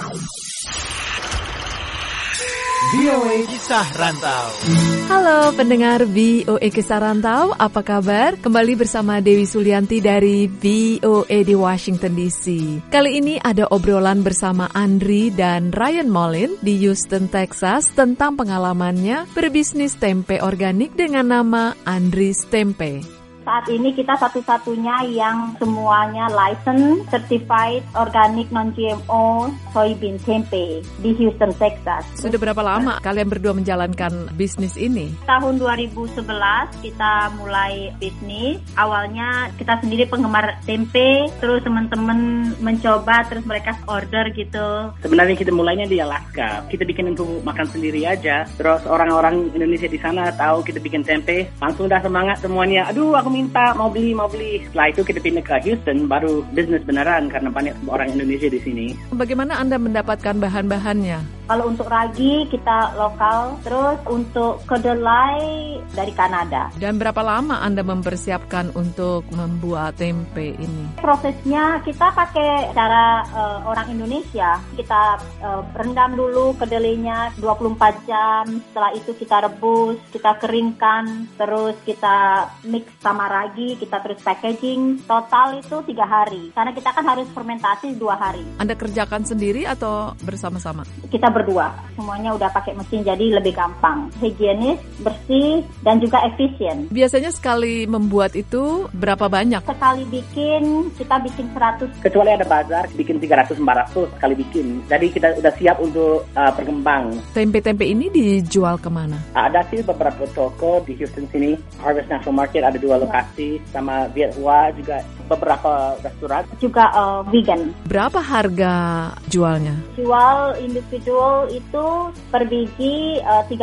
VOA Kisah Rantau. Halo pendengar VOA Kisah Rantau, apa kabar? Kembali bersama Dewi Sulianti dari VOA di Washington DC. Kali ini ada obrolan bersama Andri dan Ryan Molin di Houston, Texas tentang pengalamannya berbisnis tempe organik dengan nama Andri's Tempe. Saat ini kita satu-satunya yang semuanya license, certified, organic, non-GMO, soybean tempe di Houston, Texas. Sudah berapa lama kalian berdua menjalankan bisnis ini? Tahun 2011 kita mulai bisnis. Awalnya kita sendiri penggemar tempe, terus teman-teman mencoba, terus mereka order gitu. Sebenarnya kita mulainya di Alaska. Kita bikin untuk makan sendiri aja. Terus orang-orang Indonesia di sana tahu kita bikin tempe, langsung udah semangat semuanya. Aduh, aku minta, mau beli. Setelah itu kita pindah ke Houston, baru bisnis beneran karena banyak orang Indonesia di sini. Bagaimana Anda mendapatkan bahan-bahannya? Kalau untuk ragi kita lokal, terus untuk kedelai dari Kanada. Dan berapa lama Anda mempersiapkan untuk membuat tempe ini? Prosesnya kita pakai cara orang Indonesia. Kita rendam dulu kedelainya 24 jam. Setelah itu kita rebus, kita keringkan, terus kita mix sama ragi, kita terus packaging. Total itu 3 hari. Karena kita kan harus fermentasi 2 hari. Anda kerjakan sendiri atau bersama-sama? Kita berdua. Semuanya udah pakai mesin jadi lebih gampang. Higienis, bersih, dan juga efisien. Biasanya sekali membuat itu berapa banyak? Sekali bikin, kita bikin 100. Kecuali ada bazar, bikin 300-400 sekali bikin. Jadi kita udah siap untuk berkembang. Tempe-tempe ini dijual kemana? Ada sih beberapa toko di Houston sini. Harvest National Market ada 2 lokasi. Sama Viet Hoa juga beberapa restoran. Juga vegan. Berapa harga jualnya? Jual individual itu per biji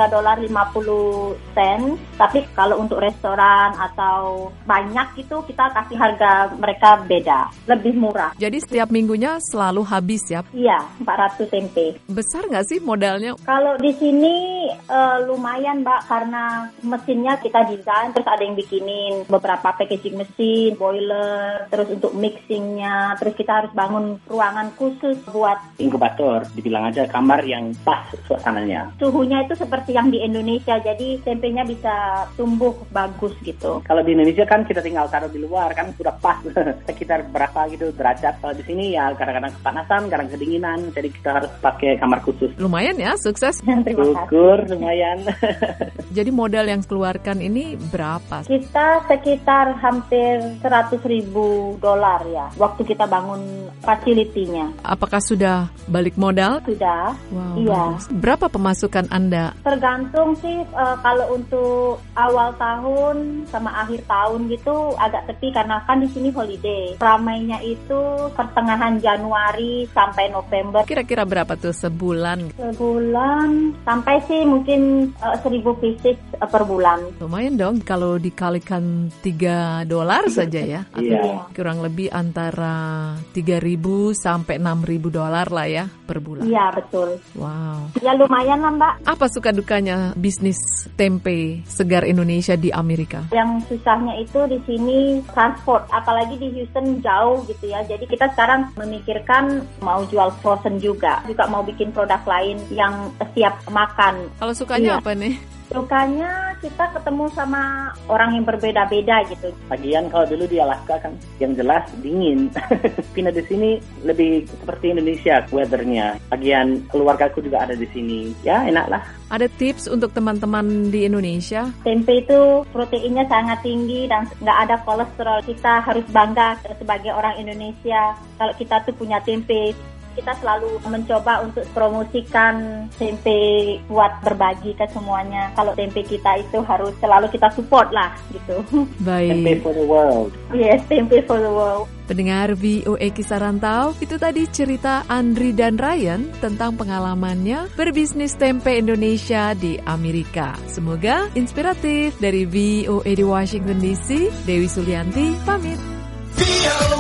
$3.50. Tapi kalau untuk restoran atau banyak itu kita kasih harga mereka beda. Lebih murah. Jadi setiap minggunya selalu habis ya? Iya, 400 tempe. Besar nggak sih modalnya? Kalau di sini lumayan Mbak, karena mesinnya kita desain, terus ada yang bikinin beberapa packaging mesin, boiler, terus untuk mixingnya, terus kita harus bangun ruangan khusus buat inkubator, dibilang aja kamar yang pas suasananya. Suhunya itu seperti yang di Indonesia, jadi tempenya bisa tumbuh bagus gitu. Kalau di Indonesia kan kita tinggal taruh di luar kan sudah pas sekitar berapa gitu derajat. Kalau di sini ya kadang-kadang kepanasan, kadang kedinginan, jadi kita harus pakai kamar khusus. Lumayan ya, sukses. Syukur, lumayan. Jadi modal yang keluarkan ini berapa? Kita sekitar hampir $100,000 ya, waktu kita bangun facility-nya. Apakah sudah balik modal? Sudah. Wow, iya. Bagus. Berapa pemasukan Anda? Tergantung sih, kalau untuk awal tahun sama akhir tahun gitu agak sepi karena kan di sini holiday. Ramainya itu pertengahan Januari sampai November. Kira-kira berapa tuh sebulan? Sebulan sampai sih mungkin 1,000 pieces per bulan. Lumayan dong kalau dikalikan $3 saja ya. Atau kurang lebih antara 3.000 sampai $6.000 lah ya per bulan. Iya, betul. Wow. Ya lumayan lah Mbak. Apa suka dukanya bisnis tempe segar Indonesia di Amerika? Yang susahnya itu di sini transport, apalagi di Houston jauh gitu ya. Jadi kita sekarang memikirkan mau jual frozen juga mau bikin produk lain yang siap makan. Kalau sukanya apa nih? Sukanya kita ketemu sama orang yang berbeda-beda gitu. Lagian kalau dulu di Alaska kan yang jelas dingin. Pindah di sini lebih seperti Indonesia weathernya. Lagian keluargaku juga ada di sini. Ya enak lah. Ada tips untuk teman-teman di Indonesia? Tempe itu proteinnya sangat tinggi dan nggak ada kolesterol. Kita harus bangga sebagai orang Indonesia kalau kita tuh punya tempe. Kita selalu mencoba untuk promosikan tempe buat berbagi ke semuanya. Kalau tempe kita itu harus selalu kita support lah gitu. Baik. Tempe for the world. Yes, tempe for the world. Pendengar VOA Kisah Rantau, itu tadi cerita Andri dan Ryan tentang pengalamannya berbisnis tempe Indonesia di Amerika. Semoga inspiratif. Dari VOA di Washington DC, Dewi Sulianti pamit.